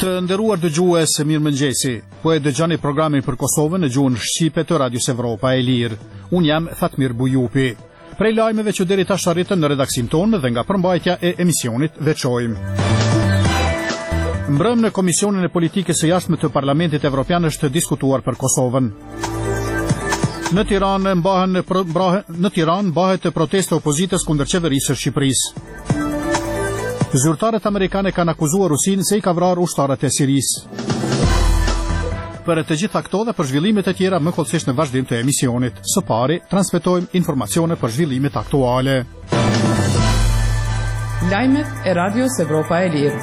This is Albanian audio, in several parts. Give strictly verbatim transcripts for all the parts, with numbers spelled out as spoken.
Të nderuar dëgjues, mirëmëngjesi. Po e dëgjoni programin për Kosovën në gjuhën shqipe të Radios Evropa e Lirë. Unë jam Fatmir Bujupi. Prej lajmeve që deri tash arritën në redaksin tonë dhe nga përmbajtja e emisionit veçojmë. Mbrëm në Komisionin e Politikës së Jashtme të Parlamentit Evropian është diskutuar për Kosovën. Në Tiranë mbahen në Tiranë mbahet protestë opozitës kundër qeverisë së Shqipërisë. Zyrtarët amerikanë kanë akuzuar Rusinë se i ka vrarë ushtarët e Sirisë. Për të gjitha këto dhe për zhvillimet e tjera më kollësisht në vazhdim të emisionit. Së pari, transmetojmë informacione për zhvillimet aktuale. Lajmet e Radios Evropa e Lirë.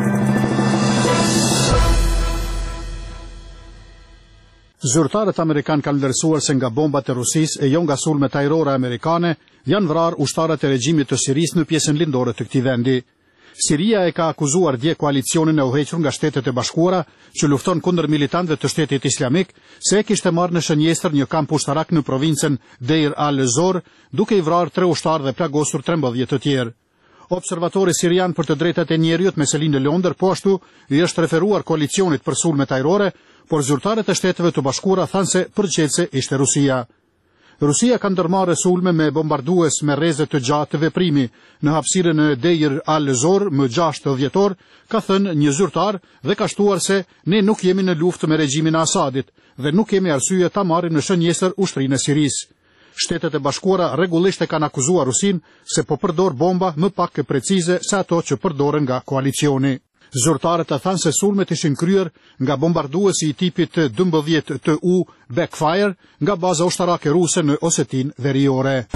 Zyrtarët amerikanë kanë vlerësuar se nga bombat e Rusisë e jo nga sulmet ajrore amerikane janë vrarë ushtarët e regjimit të Sirisë në pjesën lindore të këtij vendi. Siria e ka akuzuar dje koalicionin e udhëhequr nga Shtetet e Bashkuara që lufton kundër militantëve të Shtetit Islamik se e kishte marrë në shënjestër një kamp ushtarak në provincën Deir al-Zor, duke i vrarë tre ushtarë dhe plagosur trembëdhjetë të tjerë. Observatori sirian për të drejtat e njerëzit me selinë në Londër po ashtu i është referuar koalicionit për sulmet ajrore, por zyrtarët e Shteteve të Bashkuara thanë se përgjithëse ishte Rusia. Rusia ka ndërmarrë sulme me bombardues me rreze të gjatë të veprimi në hapësirën e Deir al-Zor më gjashtë dhjetor, ka thënë një zyrtar dhe ka shtuar se ne nuk jemi në luftë me regjimin e Asadit dhe nuk kemi arsye ta marrim në shënjestër ushtrinë e Sirisë. Shtetet e Bashkuara rregullisht e kanë akuzuar Rusinë se po përdor bomba më pak e precize se ato që përdoren nga koalicioni. Zyrtarët e thanë se sulmet ishin kryer nga bombarduesi i tipit dymbëdhjetë T U Backfire nga baza ushtarake ruse në Osetin Veriore.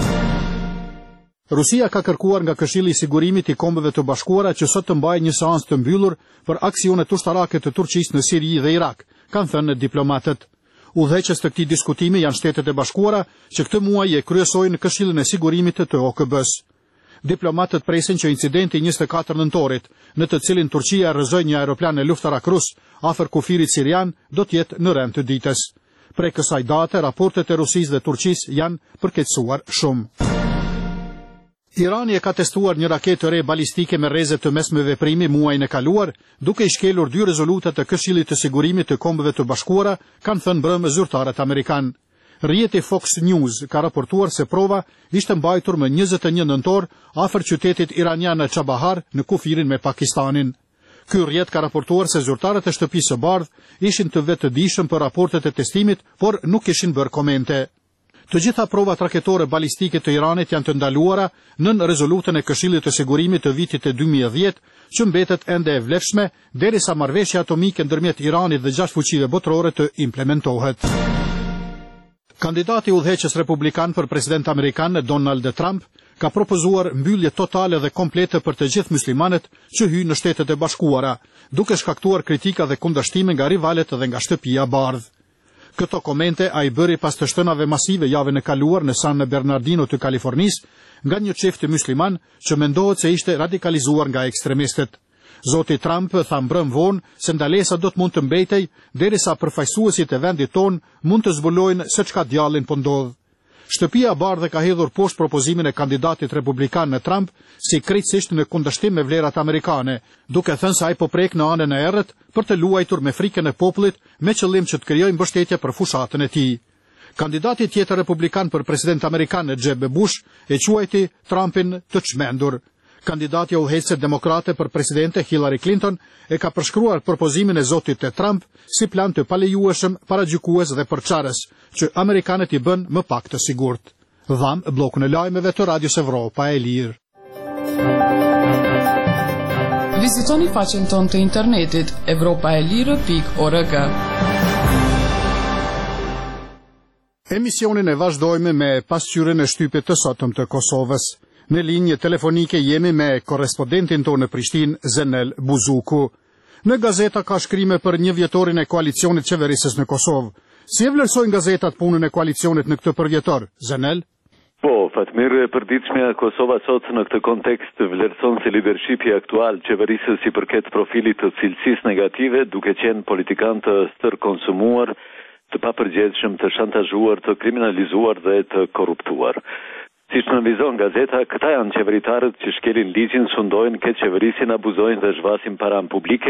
Rusia ka kërkuar nga Këshilli i Sigurimit i Kombeve të Bashkuara që sot të mbajë një seancë të mbyllur për aksionet ushtarake të Turqisë në Siri dhe Irak, kanë thënë diplomatët. Udhëheqës të këtij diskutimi janë Shtetet e Bashkuara që këtë muaj e kryesojnë Këshillin e Sigurimit të O K B-s. Diplomatët presin që incidenti njëzet e katër nëntorit, në të cilin Turqia rrëzoi një aeroplan e luftarak rus afër kufirit sirian, do të jetë në rend të ditës. Prej kësaj date, raportet e Rusisë dhe Turqisë janë përkeqësuar shumë. Irani e ka testuar një raketë re balistike me rreze të mesme veprimi muajin e kaluar, duke i shkelur dy rezoluta të Këshillit të Sigurimit të Kombeve të Bashkuara, kanë thënë mbrëmë zyrtarët amerikanë. Rrjeti Fox News ka raportuar se prova ishte mbajtur më njëzet e një nëntor afër qytetit iranian në Chabahar në kufirin me Pakistanin. Ky rrjet ka raportuar se zyrtarët e shtëpisë së bardhë ishin të vetëdijshëm për raportet e testimit, por nuk kishin bërë komente. Të gjitha provat raketore balistike të Iranit janë të ndaluara nën rezolutën e Këshillit të Sigurimit të vitit e dy mijë e dhjetë, që mbetet ende e vlefshme derisa marrëveshja atomike ndërmjet Iranit dhe gjashtë fuqive botërore të implementohet. Kandidati udhëheqës republikan për president amerikan Donald Trump ka propozuar mbyllje totale dhe komplete për të gjithë muslimanët që hyjnë në Shtetet e Bashkuara, duke shkaktuar kritika dhe kundërshtime nga rivalet dhe nga shtëpia e bardhë. Këto komente ai bëri pas të shtënave masive javën e kaluar në San Bernardino të Kalifornisë nga një çift musliman që mendohet se ishte radikalizuar nga ekstremistët. Zoti Trump tha mbrëm vonë se ndalesa do të mund të mbetej derisa përfaqësuesit e vendit ton mund të zbulojnë se çka djallin po ndodh. Shtëpia e bardhë ka hedhur poshtë propozimin e kandidatit republikan në Trump si krejtësisht në kundërshtim me vlerat amerikane, duke thënë se ai po prek në anën e errët për të luajtur me frikën e popullit me qëllim që të krijojë mbështetje për fushatën e tij. Kandidati tjetër republikan për president amerikan Jeb Bush e quajti Trumpin të çmendur. Kandidatja udhëheqëse demokrate për presidente Hillary Clinton e ka përshkruar propozimin e zotit të Trump si plan të palejueshëm, paragjykues dhe përçarës, që amerikanët i bën më pak të sigurt. Dham bllokun e lajmeve të Radios Evropa e Lirë. Vizitoni faqen tonë të internetit evropaelire pikë org. Emisionin e vazhdojmë me pasqyrën e shtypit të sotëm të Kosovës. Në linjë telefonike jemi me korrespondentin tonë në Prishtinë, Zenel Buzuku. Në gazeta ka shkrime për një vjetorin e koalicionit qeverisës në Kosovë. Si e vlerësojnë gazetat punën e koalicionit në këtë përvjetor, Zenel? Po, Fatmir, e përditshmja Kosova sot në këtë kontekst vlerëson se leadershipi aktual qeverisës i përket profilit të cilësisë negative, duke qenë politikan të stërkonsumuar, të papërgjegjshëm, të shantazhuar, të kriminalizuar dhe të korruptuar. Siç nënvizon gazeta, këta janë qeveritarët që shkelin ligjin, sundojnë, këtë qeverisin, abuzojnë dhe zhvasin param publike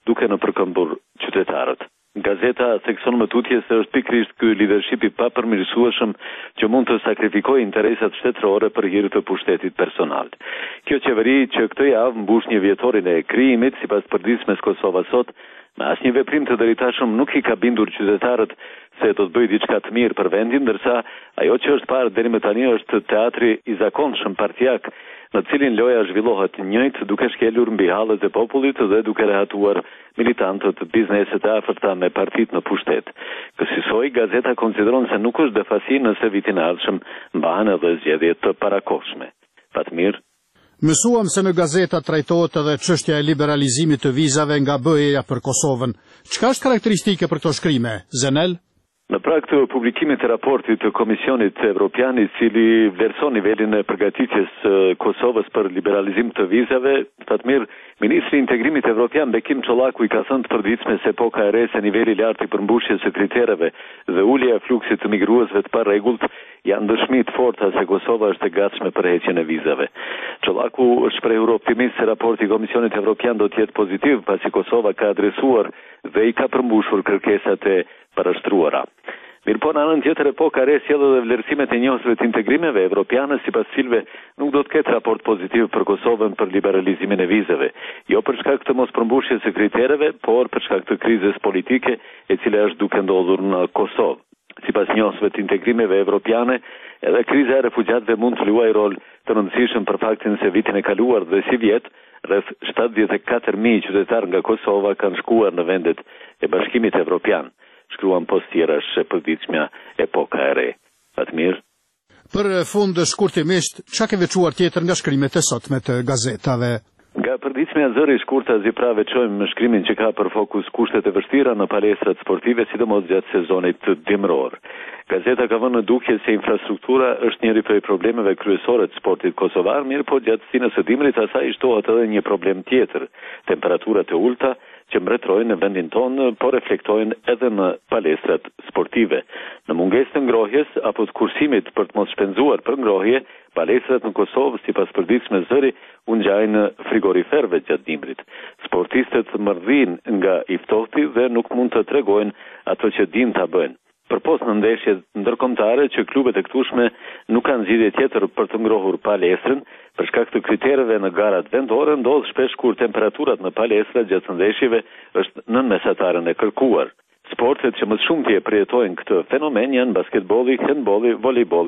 duke në përkëmbur qytetarët. Gazeta thekson më tutje se është pikërisht ky lidershipi pa përmirësueshëm që mund të sakrifikojë interesat shtetërore për hir të pushtetit personal. Kjo qeveri që këtë javë mbush një vjetorin e krijimit, sipas përditshmes Kosova Sot, me asnjë veprim të drejtashëm nuk i ka bindur qytetarët se do të bëjë diçka të mirë për vendin, ndërsa ajo që është parë deri më tani është teatri i zakonshëm partijak, në cilin loja zhvillohet njëjtë duke shkelur mbi hallet e popullit dhe duke rehatuar militantët bizneset e afërta me partitë në pushtet. Kësaj gazeta konsideron se nuk është defasi nëse vitin e ardhshëm mbahen edhe zgjedhje të parakohshme. Fatmir. Mësuam se në gazeta trajtohet edhe çështja e liberalizimit të vizave nga B E-ja për Kosovën. Çka është karakteristike për këto shkrime, Zenel? Në prag të publikimit të raportit të Komisionit Evropian, i cili vlerëson nivelin e përgatitjes së Kosovës për liberalizim të vizave, Fatmir, Ministri i Integrimit Evropian Bekim Çollaku i ka thënë të përditshme se epoka e re se niveli i lartë i përmbushjes së kritereve dhe ulja e fluksit të migruesve të parregullt janë dëshmi të forta se Kosova është e gatshme për heqjen e vizave. Çollaku është shprehur optimist se raporti i Komisionit Evropian do të jetë pozitiv pasi Kosova ka adresuar dhe i ka përmbushur kërkesat e parashtruara. Mirë po, në anën tjetër, epoka e re sjell edhe vlerësimet e njohësve të integrimeve evropiane, sipas cilve nuk do të ketë raport pozitiv për Kosovën për liberalizimin e vizave, jo për shkak të mospërmbushjes së kritereve, por për shkak të krizës politike e cila është duke ndodhur në Kosovë. Sipas njohësve të integrimeve evropiane, edhe kriza e refugjatëve mund të luajë rol të rëndësishëm për faktin se vitin e kaluar dhe si vjet, rreth shtatëdhjetë e katër mijë qytetarë nga Kosova kanë shkuar në vendet e Bashkimit Evropian. Shkruan post tjera shë përditshmja epoka e re. Fatmir. Për fund shkurtimisht, çka ke veçuar tjetër nga shkrimet e sotme të gazetave? Nga përditshmja zëri shkurtazi pra veçojmë shkrimin që ka për fokus kushtet e vështira në palestrat sportive, sidomos gjatë sezonit dimror. Gazeta ka vënë në dukje se infrastruktura është njëri prej problemeve kryesore të sportit kosovar, mirë po gjatësinë së dimrit asaj shtohet edhe një problem tjetër, temperaturat e ulta që mbretërojnë në vendin tonë, por reflektojnë edhe në palestrat sportive. Në mungesë të ngrohjes apo të kursimit për të mos shpenzuar për ngrohje, palestrat në Kosovë, sipas përditshmes zëri, u ngjajnë frigoriferëve gjatë dimrit. Sportistët mërdhin nga i ftohti dhe nuk mund të tregojnë ato që dinë ta bëjnë. Përpos në ndeshjet ndërkombëtare që klubet e këtushme nuk kanë zgjidhje tjetër për të ngrohur palestrën, për shkak të kritereve në garat vendore, ndodh shpesh kur temperaturat në palestra gjatë ndeshjeve është nën mesataren e kërkuar. Sportet që më shumë të përjetojnë këtë fenomen janë basketbolli, handbolli, volejboll